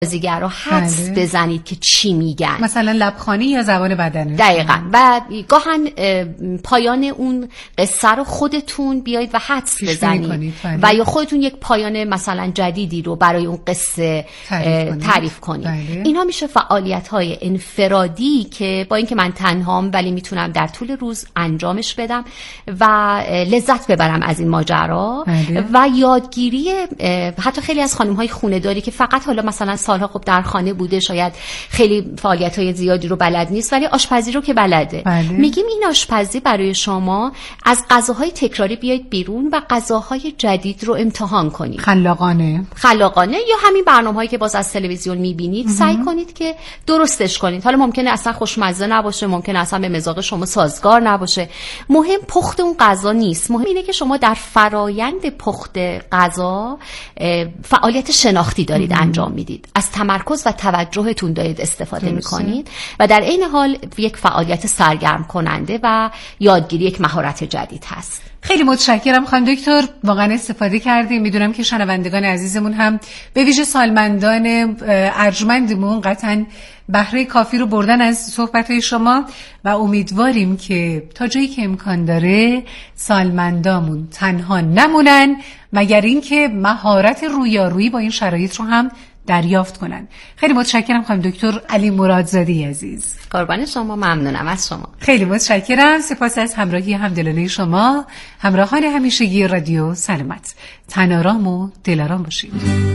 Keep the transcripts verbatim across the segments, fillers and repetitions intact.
بازیگرا حدس بله. بزنید که چی میگن، مثلا لبخانی یا زبان بدنه. دقیقاً. و گاهن پایان اون قصه رو خودتون بیایید و حدس بزنید و یا خودتون یک پایان مثلا جدیدی رو برای اون قصه تعریف کنید, تعریف کنید. بله. اینا میشه فعالیت‌های انفرادی که با اینکه من تنهام ولی میتونم در طول روز انجامش بدم و لذت ببرم از این ماجرا. بله. و یادگیری حتی خیلی از خانم‌های خونه‌داری که فقط حالا مثلا سالها خب در خانه بوده، شاید خیلی فعالیت‌های زیادی رو بلد نیست ولی آشپزی رو که بلده. بله. میگیم این آشپزی برای شما از غذاهای تکراری بیاید بیرون و غذاهای جدید رو امتحان کنید. خلاقانه خلاقانه یا همین برنامه‌هایی که باز از تلویزیون می‌بینید سعی کنید که درستش کنید. حالا ممکنه اصلا خوشمزه نباشه، ممکنه اصلا به مزاج شما سازگار نباشه. مهم پخت اون غذا نیست، مهم اینه که شما در فرایند پخت غذا فعالیت شناختی دارید مهم. انجام میدید، از تمرکز و توجهتون دارید استفاده می‌کنید و در عین حال یک فعالیت سرگرم کننده و یادگیری یک مهارت جدید هست. خیلی متشکرم خانم دکتر، واقعا استفاده کردیم. میدونم که شنوندگان عزیزمون هم به ویژه سالمندان ارجمندمون قطعاً بهره کافی رو بردن از صحبت‌های شما و امیدواریم که تا جایی که امکان داره سالمندامون تنها نمونن مگر اینکه مهارت رویارویی با این شرایط رو هم دریافت کنن. خیلی متشکرم خانم دکتر علی مرادزاده عزیز. قربان شما، ممنونم از شما. خیلی متشکرم. سپاس از همراهی همدلانه شما، همراهان همیشگی رادیو سلامت. تن‌آرام و دل‌آرام باشید.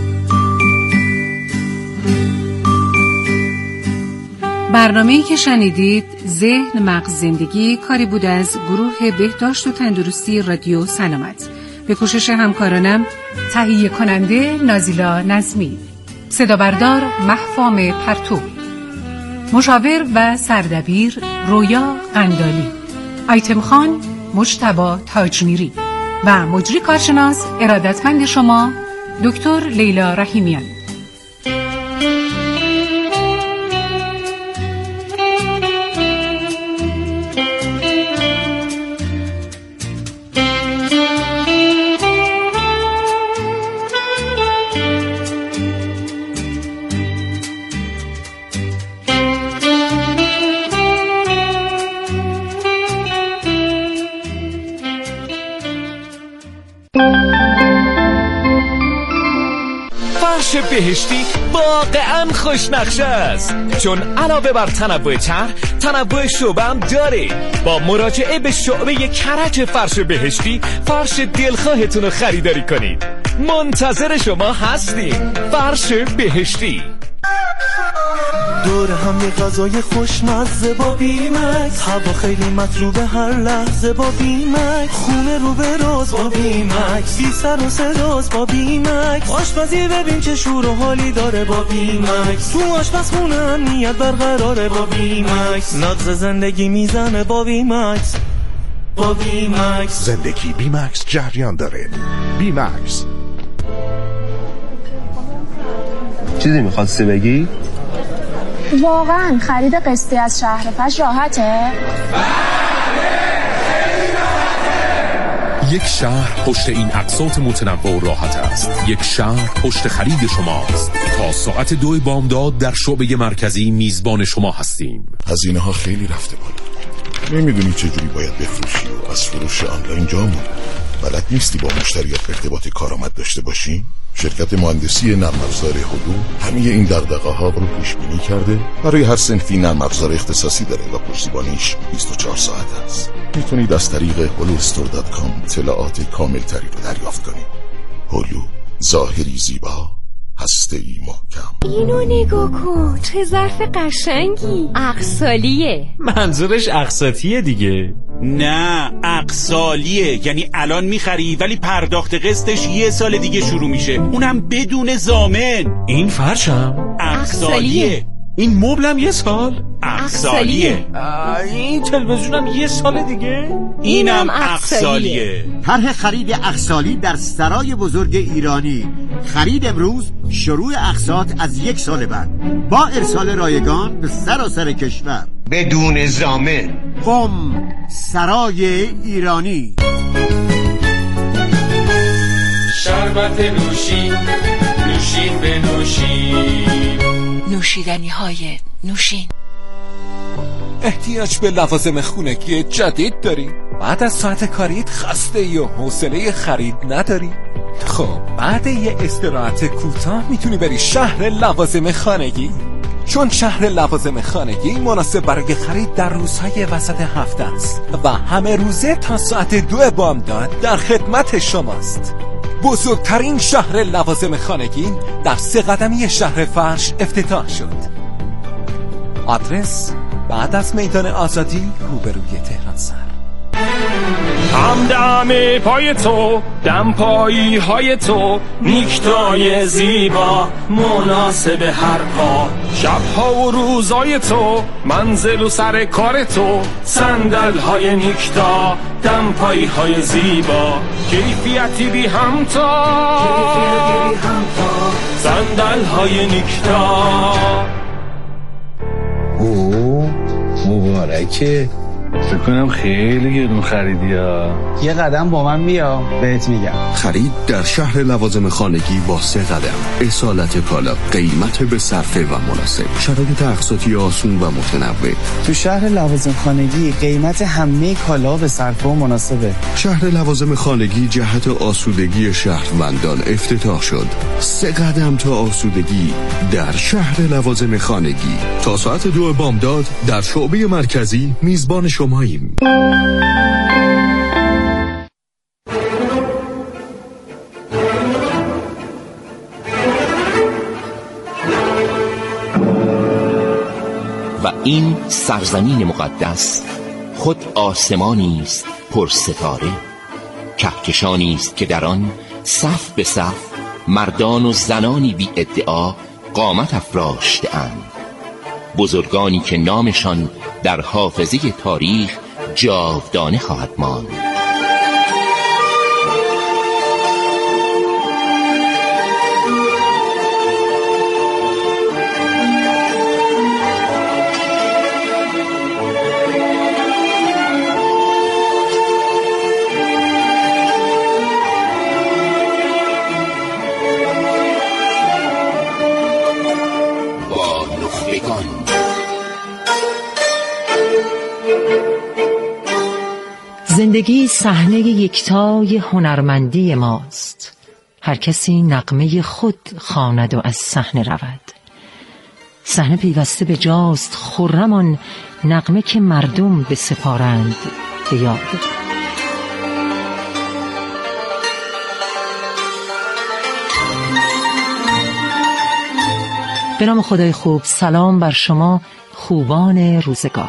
برنامه‌ای که شنیدید ذهن مغز زندگی کاری بود از گروه بهداشت و تندرستی رادیو سلامت به کوشش همکارانم تهیه کننده نازیلا نظمی، صدا بردار مهفام پرتو، مشاور و سردبیر رویا قندالی، آیتم خان مجتبی تاجمیری و مجری کارشناس ارادتمند شما دکتر لیلا رحیمیان. فرش بهشتی واقعا خوشنقشه است، چون علاوه بر تنوع طرح تنوع شعبه هم داره. با مراجعه به شعبه کرج فرش بهشتی فرش دلخواهتون رو خریداری کنید. منتظر شما هستیم. فرش بهشتی. دور هم یه غذای خوشمزه با بیمکس، هوا خیلی مطلوبه هر لحظه با بیمکس، خونه رو به راز با بیمکس، بی سر و صداست با بیمکس، آشپزی ببین چه شور و حالی داره با بیمکس، تو آشپزخونه امنیت برقراره با بیمکس، نغز زندگی میزنه با بیمکس. با بیمکس زندگی بیمکس جریان داره. بیمکس. چیزی میخواستی بگی؟ واقعا خرید قسطی از شهرفش راحته؟ یک شهر پشت این اقساط متنوع و راحت است. یک شهر پشت خرید شماست. تا ساعت دو بامداد در شعبه مرکزی میزبان شما هستیم. هزینه ها خیلی رفته بالا. نمیدونی چجوری باید بفروشی و از فروش آنلاین جا موندی. بلد نیستی با مشتریات ارتباط کارآمد داشته باشی؟ شرکت مهندسی نرم افزار هلو همه این دغدغه ها رو پیش بینی کرده. برای هر صنفی نرم افزار اختصاصی داره و پشتیبانیش بیست و چهار ساعت است. میتونید از طریق هلو استور دات کام اطلاعات کامل تری رو دریافت کنید. هلو، ظاهری زیبا، هسته‌ای محکم. اینو نگاه کن، چه ظرف قشنگی. اقسالیه. منظورش اقساطیه دیگه. نه، اقسالیه، یعنی الان میخری ولی پرداخت قسطش یه سال دیگه شروع میشه، اونم بدون ضامن. این فرشم اقسالیه. این مبلم یه سال اقسالیه. این تلویزیونم یه سال دیگه اینم اقسالیه. طرح خرید اقسالی در سرای بزرگ ایرانی. خرید امروز، شروع اقساط از یک سال بعد با ارسال رایگان به سراسر کشور بدون ضامن. قم، سرای ایرانی. شربت نوشین، نوشین به نوشین، نوشیدنی های نوشین. احتیاج به لوازم خونگی جدید داری؟ بعد از ساعت کاریت خسته ای و حوصله خرید نداری؟ خب بعد یه استراحت کوتاه میتونی بری شهر لوازم خانگی، چون شهر لوازم خانگی مناسب برای خرید در روزهای وسط هفته است و همه روزه تا ساعت دو بامداد در خدمت شماست. بزرگترین شهر لوازم خانگی در سه قدمی شهر فرش افتتاح شد. آدرس بعد از میدان آزادی روبروی تهران سر. همدم پای تو، دم پایی های تو، نیکتای زیبا مناسب هر پا، شبها و روزای تو، منزل و سر کار تو، صندل های نیکتا، دم پایی های زیبا، کیفیتی بی همتا، صندل های نیکتا. اوه مبارکه، فکر کنم خیلی گرون خریدی ها. یه قدم با من بیا بهت میگم. خرید در شهر لوازم خانگی با سه قدم. اصالت کالا، قیمت به صرفه و مناسب، شرایط اقساطی آسون و متنوع. تو شهر لوازم خانگی قیمت همه کالا به صرفه و مناسبه. شهر لوازم خانگی جهت آسودگی شهروندان افتتاح شد. سه قدم تا آسودگی در شهر لوازم خانگی. تا ساعت دو بامداد در شعبه مرکزی میزبان شماییم. و این سرزمین مقدس خود آسمانی است پر ستاره، کهکشانی است که در آن صف به صف مردان و زنانی بی ادعا قامت افراشته‌اند، بزرگانی که نامشان در حافظه تاریخ جاودانه خواهد ماند. زندگی صحنه یکتای هنرمندی ماست. هر کسی نغمه خود خواند و از صحنه رود. صحنه پیوسته به جاست خرم آن نغمه که مردم بسپارند به یاد. به نام خدای خوب، سلام بر شما خوبان روزگار.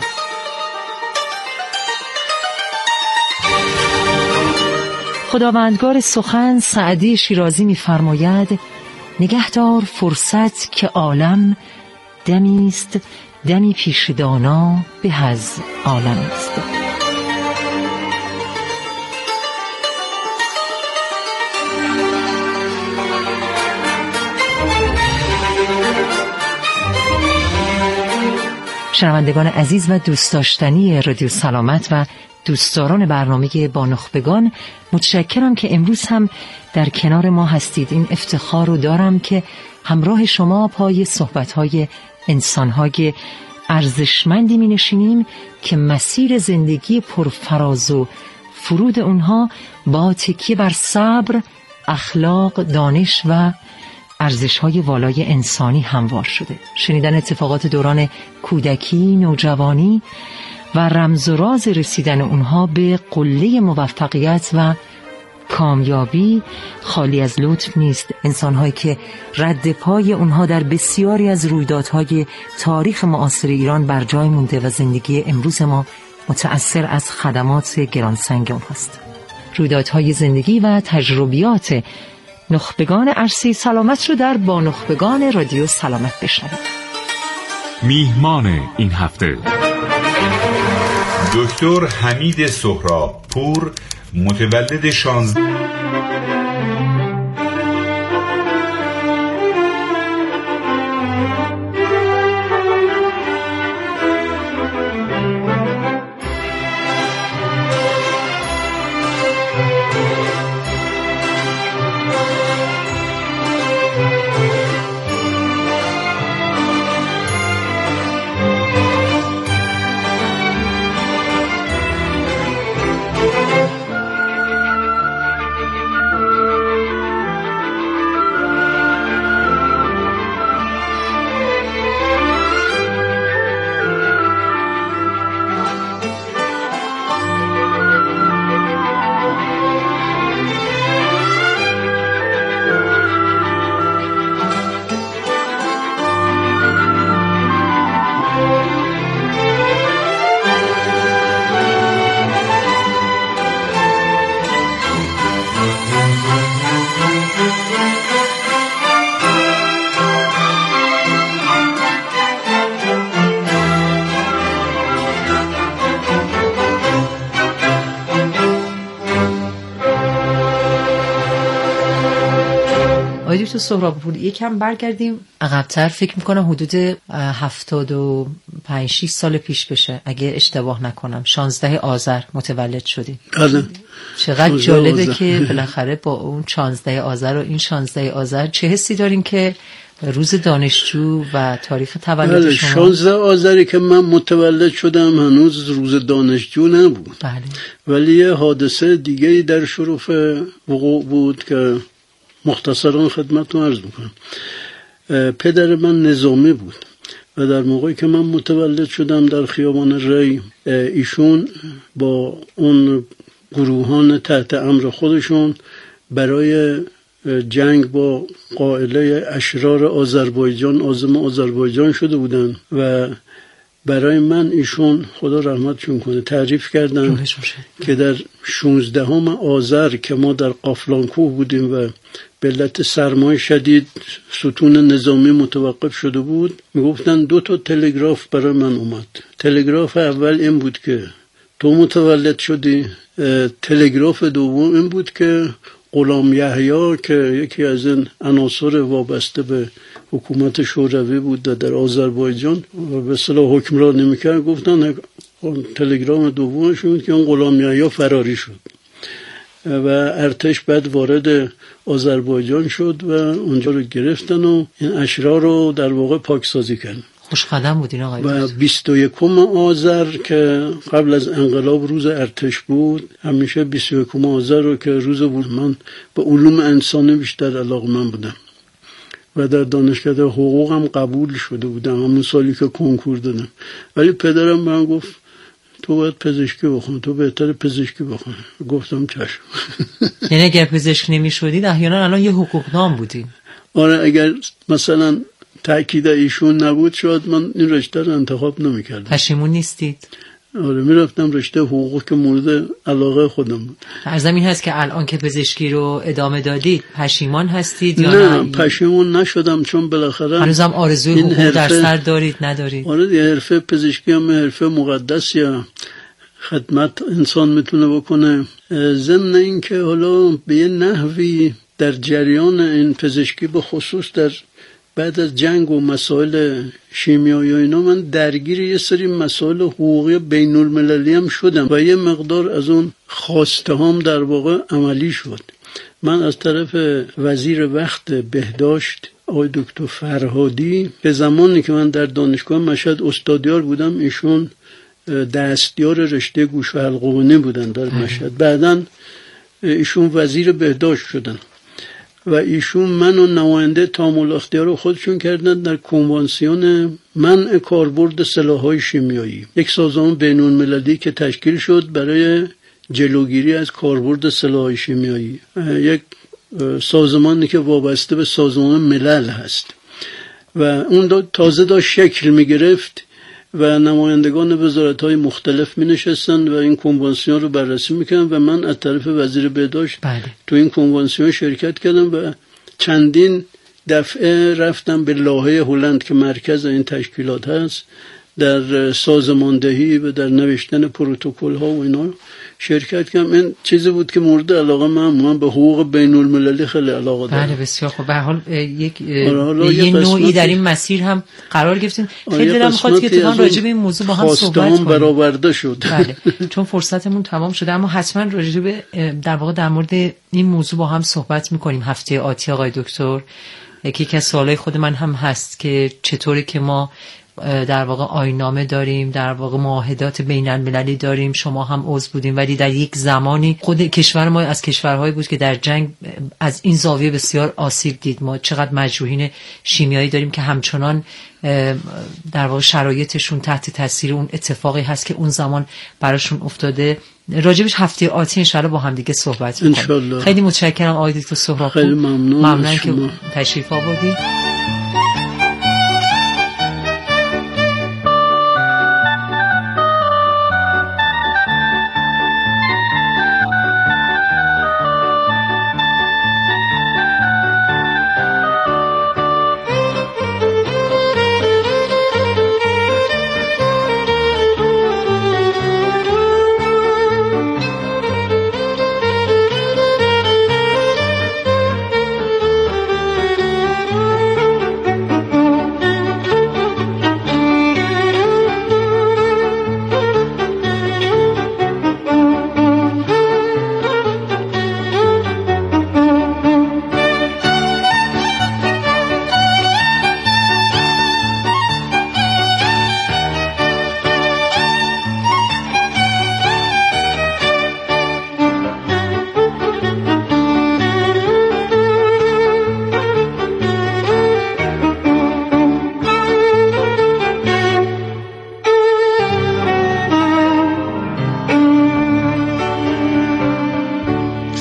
خداوندگار سخن سعدی شیرازی می‌فرماید نگهدار فرصت که عالم دمی است، دمی پیش دانا به از عالم است. شنوندگان عزیز و دوست داشتنی رادیو سلامت و دوستداران برنامه با نخبگان، متشکرم که امروز هم در کنار ما هستید. این افتخار رو دارم که همراه شما پای صحبت‌های انسان‌های ارزشمندی می نشینیم که مسیر زندگی پرفراز و فرود اونها با تکیه بر صبر، اخلاق، دانش و ارزش‌های والای انسانی هموار شده. شنیدن اتفاقات دوران کودکی، نوجوانی و رمز و راز رسیدن اونها به قله موفقیت و کامیابی خالی از لطف نیست. انسان‌هایی که رد پای اونها در بسیاری از رویدادهای تاریخ معاصر ایران بر جای مونده و زندگی امروز ما متأثر از خدمات گرانسنگ اونهاست. رویدادهای زندگی و تجربیات نخبگان عرصه سلامت رو در با نخبگان رادیو سلامت بشنوید. میهمان این هفته دکتر حمید سهراب پور، متولد شانزده دکتر سهرابپور یکم برگردیم عقب‌تر، فکر میکنم حدود هفتاد و پنج شش سال پیش بشه اگه اشتباه نکنم، شانزده آذر متولد شدیم. بله. چقدر جالبه که بالاخره با اون شانزده آذر و این شانزده آذر چه حسی دارین که روز دانشجو و تاریخ تولد بله، شما؟ شانزده آذری که من متولد شدم هنوز روز دانشجو نبود. بله. ولی یه حادثه دیگه در شرف وقوع بود که مختصرا خدمتتون عرض میکنم. پدر من نظامی بود و در موقعی که من متولد شدم در خیابان ری، ایشون با اون گروهان تحت امر خودشون برای جنگ با قائله اشرار آذربایجان عازم آذربایجان شده بودن و برای من ایشون خدا رحمتشون کنه تعریف کردن که در شانزدهم آذر که ما در قافلانکوه بودیم و به علت سرمای شدید ستون نظامی متوقف شده بود، میگفتن دو تا تلگراف برای من اومد. تلگراف اول این بود که تو متولد شدی، تلگراف دوم این بود که غلام یحیی که یکی از این عناصر وابسته به حکومت شوروی بود و در آذربایجان به اصطلاح حکمرانی میکرد، گفتن تلگرام دومش بود که اون غلام یحیی فراری شد و ارتش بعد وارد آذربایجان شد و اونجا رو گرفتن و این اشرار رو در واقع پاکسازی کردن. خوش قدم بودین آقای و بیست و یکم آذر که قبل از انقلاب روز ارتش بود، همیشه بیست و یکم آذر رو که روز بود من به علوم انسانی بیشتر علاقه‌مند بودم و در دانشکده حقوقم قبول شده بودم همون سالی که کنکور دادم. ولی پدرم من گفت تو باید پزشکی بخون، تو بهتر پزشکی بخون. گفتم چشم. یعنی اگر پزشک نمی شدید احیانا الان یه حقوقدان بودین؟ آره، اگر مثلا تأکید ایشون نبود شاید من این رشته رو انتخاب نمی‌کردم. پشیمون نیستید؟ آره، میرفتم رشته حقوق که مورد علاقه خودم بود. عرضم این هست که الان که پزشکی رو ادامه دادید پشیمان هستید یا نه؟ نه پشیمون نشدم چون بالاخره هنوزم آرزوی حقوق در سر دارید ندارید؟ آره، یه حرفه پزشکی هم حرفه مقدسیه، خدمت انسان میتونه بکنه. ضمن این که حالا به یه نحوی در جریان این پزشکی به خصوص در بعد از جنگ و مسائل شیمیایی و اینا من درگیر یه سری مسائل حقوقی بین المللی هم شدم و یه مقدار از اون خواسته هم در واقع عملی شد. من از طرف وزیر وقت بهداشت آقای دکتر فرهادی که زمانی که من در دانشگاه مشهد استادیار بودم ایشون دستیار رشته گوش و حلقوانی بودن در مشهد، بعداً ایشون وزیر بهداشت شدن و ایشون منو نماینده تامل اختیار خودشون کردن در کنوانسیون منع کاربرد سلاح‌های شیمیایی، یک سازمان بین‌المللی که تشکیل شد برای جلوگیری از کاربرد سلاح‌های شیمیایی، یک سازمانی که وابسته به سازمان ملل هست و اون تازه داشت شکل می‌گرفت و نمایندگان وزارت‌های مختلف می‌نشستن و این کنوانسیون رو بررسی می‌کردن و من از طرف وزیر بهداشت بله. تو این کنوانسیون شرکت کردم و چندین دفعه رفتم به لاهه هلند که مرکز این تشکیلات هست در سازماندهی و در نوشتن پروتکل‌ها و اینا شرکت کردم. این چیزی بود که مورد علاقه من من به حقوق بین المللی خیلی علاقه دارم. بله بسیار خوب. به هر حال یک یه نوعی در این مسیر هم قرار گرفتین. خیلی دلم می‌خواد که اتفاقا راجع به این موضوع با هم صحبت کنیم. برآورده شد. بله. چون فرصتمون تمام شده اما حتما راجع به در واقع در مورد این موضوع با هم صحبت می‌کنیم هفته آتی آقای دکتر. یکی از سوالای خود من هم هست که چطوری که ما در واقع آیین‌نامه داریم، در واقع معاهدات بین‌المللی داریم، شما هم عضو بودیم ولی در یک زمانی خود کشور ما از کشورهایی بود که در جنگ از این زاویه بسیار آسیب دید. ما چقدر مجروحین شیمیایی داریم که همچنان در واقع شرایطشون تحت تاثیر اون اتفاقی هست که اون زمان براشون افتاده. راجبش هفته آتی انشالله با هم دیگه صحبت می‌کنیم. خیلی متشکرم آقای دکتر سهرابپور. خیلی ممنون. ممنون که تشریف آوردید.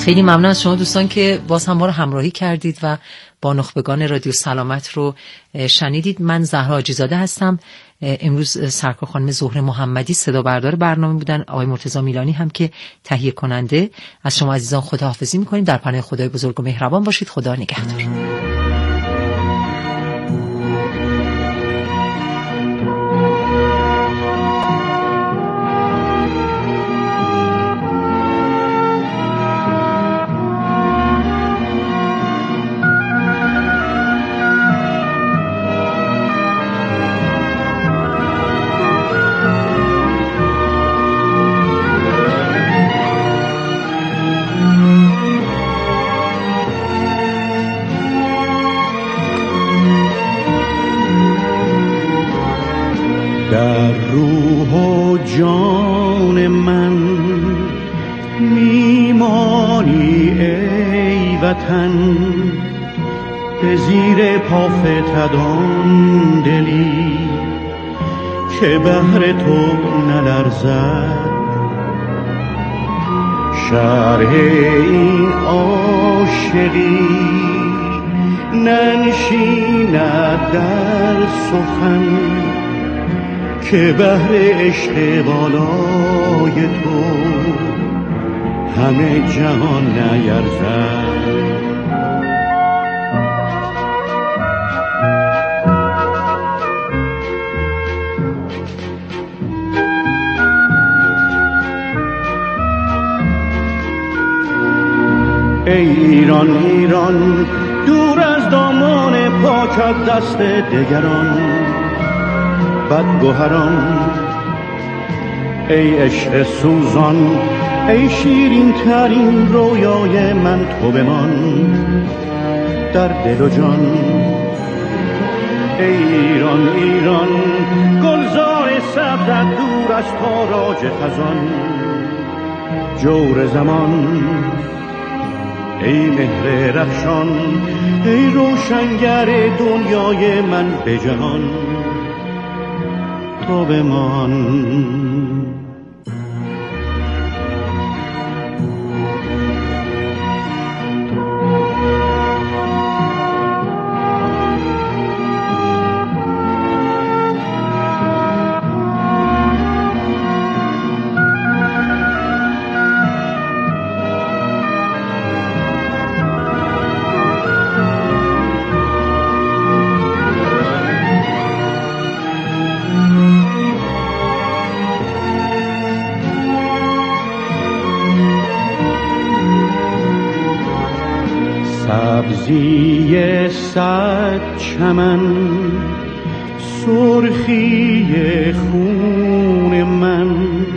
خیلی ممنون از شما دوستان که باز هم ما رو همراهی کردید و با نخبگان رادیو سلامت رو شنیدید. من زهرا حاجی‌زاده هستم. امروز سرکار خانم زهره محمدی صدا بردار برنامه بودن، آقای مرتضی میلانی هم که تهیه کننده. از شما عزیزان خداحافظی می‌کنیم. در پناه خدای بزرگ و مهربان باشید. خدا نگهدار. در روح و جان من میمانی ای وطن، به زیر پا فتدان دلی که بهر تو نلرزد. شرح این عاشقی ننشیند در سخن که بهر عشق بالای تو همه جهان نیرزد. ای ایران ایران دور از دامان پاکت دست دگران بدگوهران، ای عشق سوزان ای شیرین ترین رویای من تو بمان در دل و جان. ای ایران ایران گلزار سبزت دور از تاراج خزان جور زمان. ای مهر رخشان ای روشنگر دنیای من به جهان تو بمان. سبزی صد چمن سرخی خون من،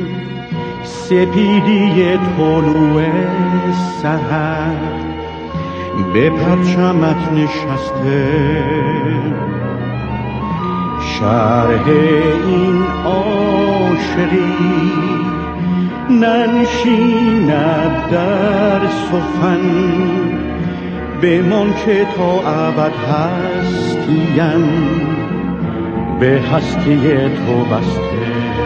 سپیدی طلوع سحر به پرچمت نشسته. شرح این عاشقی ننشیند در سخن بمان که تا ابد هستیم به هستی تو بسته.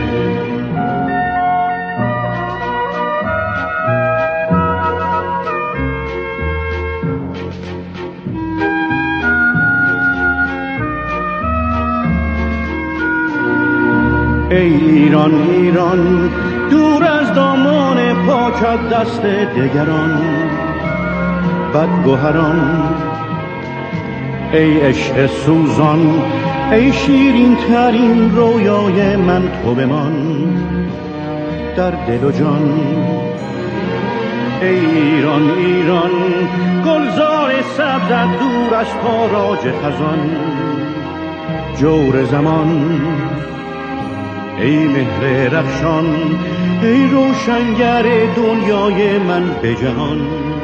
ای ایران ایران دور از دامان پاکت دست دگران بدگوهران، ای عشق سوزان ای شیرین ترین رویای من تو بمان در دل و جان. ای ایران ایران گلزار سبزت دور از تاراج خزان جور زمان. ای مهر رخشان ای روشنگر دنیای من به جهان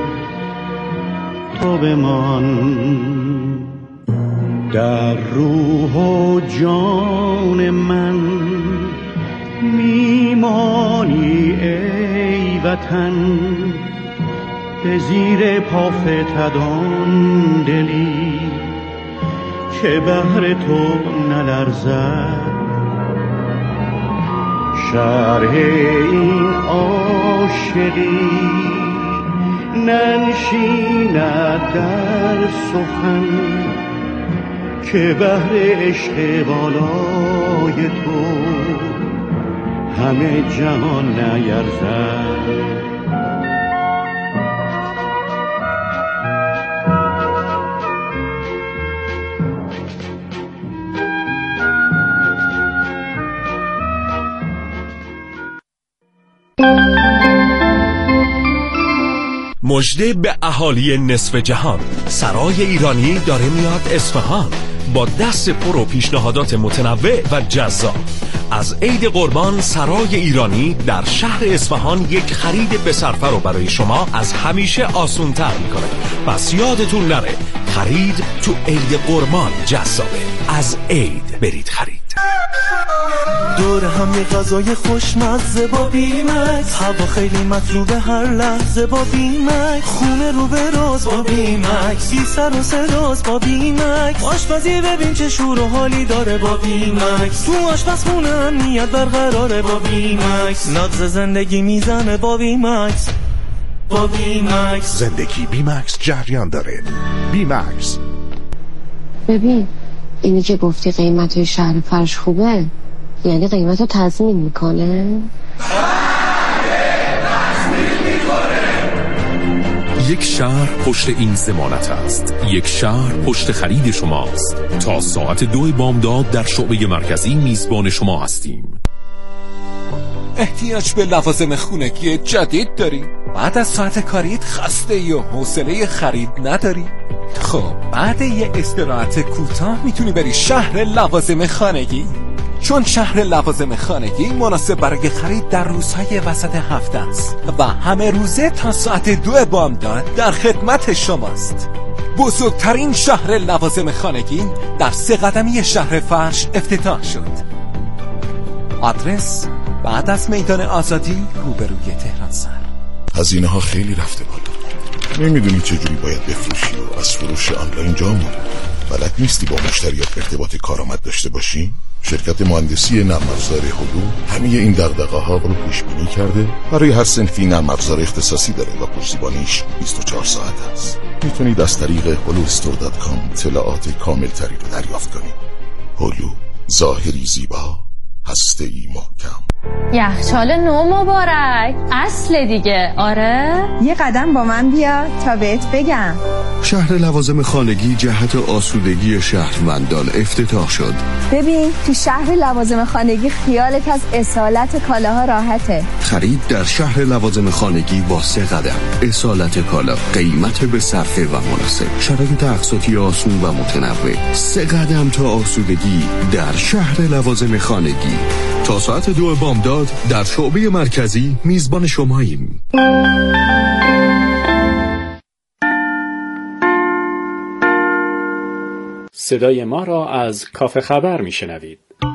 تو بمان. در روح و جان من میمانی ای وطن، به زیر پا فتدان دلی که بهر تو نلرزد. شرح این عاشقی ننشیند در سخن که بهر عشق بالای تو همه جهان نیرزد. مژده به اهالی نصف جهان، سرای ایرانی داره میاد اصفهان با دست پر و پیشنهادات متنوع و جذاب. از عید قربان سرای ایرانی در شهر اصفهان یک خرید به صرفه رو برای شما از همیشه آسون‌تر میکنه. پس یادتون نره خرید تو عید قربان جذابه. از عید برید خرید. دور هم یه غذای خوشمزه با بیمکس، هوا خیلی مطلوبه هر لحظه با بیمکس، خونه رو به راز با بیمکس، بی سر و سراز با بیمکس، آشپزی ببین چه شور و حالی داره با بیمکس، تو آشپزخونه امنیت برقراره با بیمکس، نبض زندگی میزنه با بیمکس. با بیمکس زندگی بیمکس جریان داره. بیمکس. ببین اینی که گفتی قیمت شهر فرش خوبه، یعنی قیمت رو تضمین میکنه؟ یک شهر پشت این ضمانت است. یک شهر پشت خرید شماست. تا ساعت دو بامداد در شعبه مرکزی میزبان شما هستیم. احتیاج به لوازم خونگی جدید داری؟ بعد از ساعت کاریت خسته ای و حوصله خرید نداری؟ خب بعد یه استراحت کوتاه میتونی بری شهر لوازم خانگی، چون شهر لوازم خانگی مناسب برای خرید در روزهای وسط هفته است و همه روزه تا ساعت دو بامداد در خدمت شماست. بزرگترین شهر لوازم خانگی در سه قدمی شهر فرش افتتاح شد. آدرس بعد از میدان آزادی روبروی تهران سر. هزینه ها خیلی رفته بالا. نمیدونی چجوری باید بفروشی و از فروش آنلاین جا موندی. بلد نیستی با مشتریات ارتباط کارآمد داشته باشی؟ شرکت مهندسی نرم افزار هلو همه این دغدغه ها رو پیش بینی کرده. برای هر صنفی نرم افزار اختصاصی داره و پشتیبانیش بیست و چهار ساعت است. میتونید از طریق هلو استور دات کام اطلاعات کامل تری رو دریافت کنید. هلو، ظاهری زیبا، هسته‌ای محکم. یخچال نو مبارک، اصل دیگه. آره یه قدم با من بیا تا بهت بگم. شهر لوازم خانگی جهت آسودگی شهروندان افتتاح شد. ببین تو شهر لوازم خانگی خیالت از اصالت کالاها راحته. خرید در شهر لوازم خانگی با سه قدم. اصالت کالا، قیمت به صرفه و مناسب، شرایط اقساطی آسون و متنوع. سه قدم تا آسودگی در شهر لوازم خانگی. تا ساعت دو بامداد در شعبه مرکزی میزبان شماییم. صدای ما را از کافه خبر میشنوید.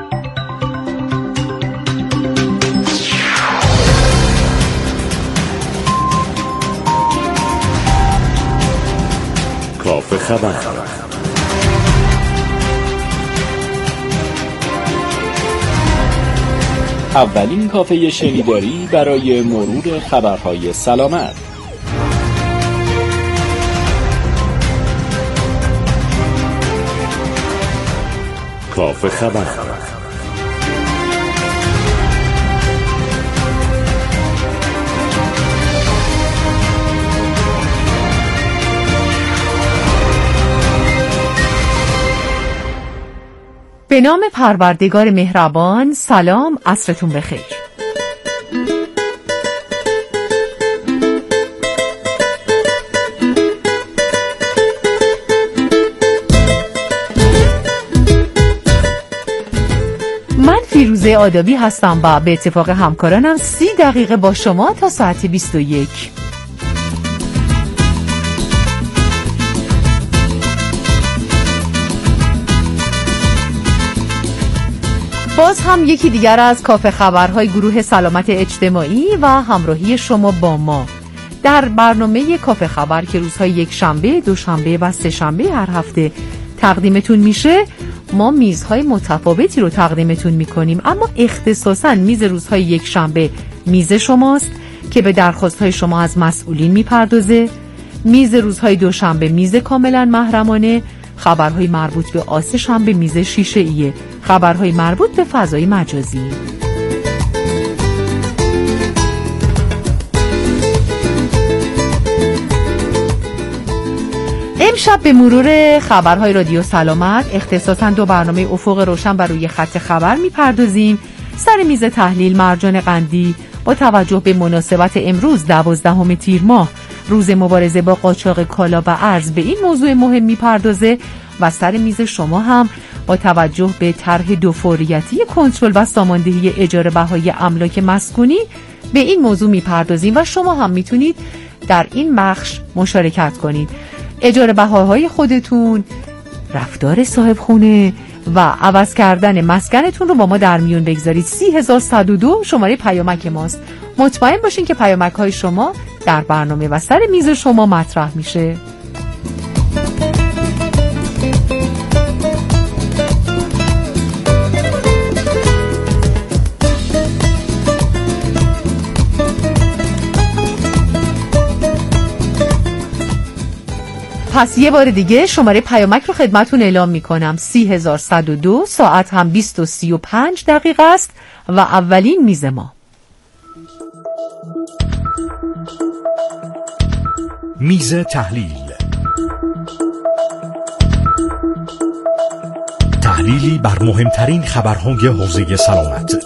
کافه خبر. اولین کافه شنیداری برای مرور خبرهای سلامت. کافه خبر. به نام پروردگار مهربان. سلام، عصرتون بخیر. من فیروزه آدابی هستم و به اتفاق همکارانم سی دقیقه با شما تا ساعت بیست و یک. باز هم یکی دیگر از کافه خبرهای گروه سلامت اجتماعی و همراهی شما با ما در برنامه کافه خبر که روزهای یک شنبه، دوشنبه و سه شنبه هر هفته تقدیمتون میشه. ما میزهای متفاوتی رو تقدیمتون میکنیم، اما اختصاصاً میز روزهای یک شنبه میز شماست، که به درخواست‌های شما از مسئولین میپردازه، میز روزهای دوشنبه میز کاملا محرمانه، خبرهای مربوط به آسه شنبه میز شیشه‌ایه، خبرهای مربوط به فضای مجازی. امشب به مرور خبرهای رادیو سلامت اختصاصاً دو برنامه افق روشن بر روی خط خبر میپردازیم. سر میز تحلیل مرجان قندی با توجه به مناسبت امروز دوازدهم تیر ماه روز مبارزه با قاچاق کالا و ارز به این موضوع مهم میپردازه و سر میز شما هم با توجه به طرح دو فوریتی کنترل و ساماندهی اجاره بهای املاک مسکونی به این موضوع میپردازیم و شما هم میتونید در این بخش مشارکت کنید. اجاره بهاهای خودتون، رفتار صاحب خونه و عوض کردن مسکنتون رو با ما در میون بگذارید. سی هزار صد و دو شماره پیامک ماست. مطمئن باشین که پیامک های شما در برنامه و سر میز شما مطرح میشه. پس یه بار دیگه شماره پیامک رو خدمتون اعلام میکنم. سی هزار صد و دو، ساعت هم بیست و سی و پنج دقیقه است و اولین میز ما. میز تحلیل. تحلیلی بر مهمترین خبرهای حوزه سلامت.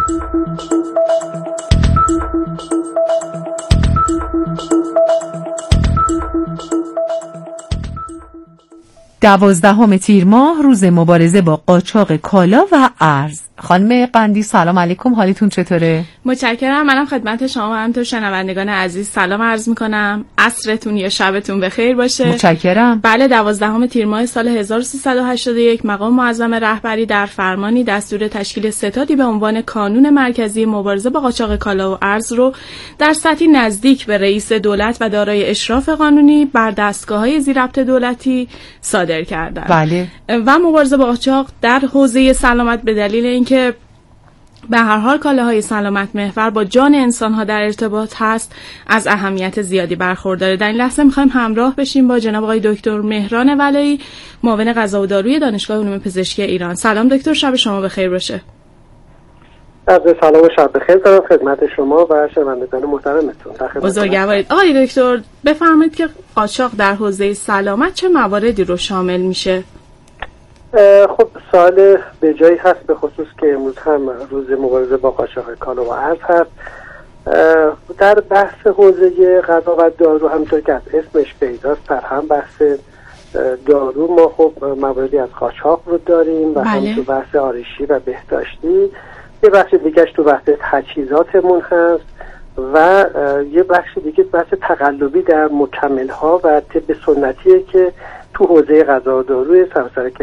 دوازدهم تیر ماه روز مبارزه با قاچاق کالا و ارز. خانم قندی سلام علیکم، حالتون چطوره؟ متشکرم. منم خدمت شما و همینطور شنوندگان عزیز سلام عرض میکنم. عصرتون یا شبتون بخیر باشه. متشکرم. بله، دوازدهم تیر ماه سال هزار و سیصد و هشتاد و یک مقام معظم رهبری در فرمانی دستور تشکیل ستادی به عنوان کانون مرکزی مبارزه با قاچاق کالا و ارز رو در سطحی نزدیک به رئیس دولت و دارای اشراف قانونی بر دستگاه‌های ذی‌ربط دولتی صادر کردند. بله. و مبارزه با قاچاق در حوزه سلامت به دلیل اینکه به هر حال کالاهای سلامت محور با جان انسان‌ها در ارتباط هست از اهمیت زیادی برخورداره. در این لحظه می‌خوایم همراه بشیم با جناب آقای دکتر مهران ولایی، معاون غذا و داروی دانشگاه علوم پزشکی ایران. سلام دکتر، شب شما بخیر باشه. عرض سلام و شب بخیر دارم خدمت شما و شنوندگان محترمتون. بزرگوارید. آقای دکتر بفرمایید که قاچاق در حوزه سلامت چه مواردی رو شامل میشه؟ خب سوال به جایی هست، به خصوص که امروز هم روز مبارزه با قاچاق کالا و ارز هست. در بحث حوزه غذا و دارو همونطور که از اسمش پیداست، در هم بحث دارو ما خب مواردی از قاچاق رو داریم و بله. هم تو بحث آرایشی و بهداشتی، یه بخش دیگهش تو بحث تجهیزاتمون هست و یه بخش دیگه بحث تقلبی در مکمل‌ها و طب سنتیه که تو حوزه غذا و داروی سراسر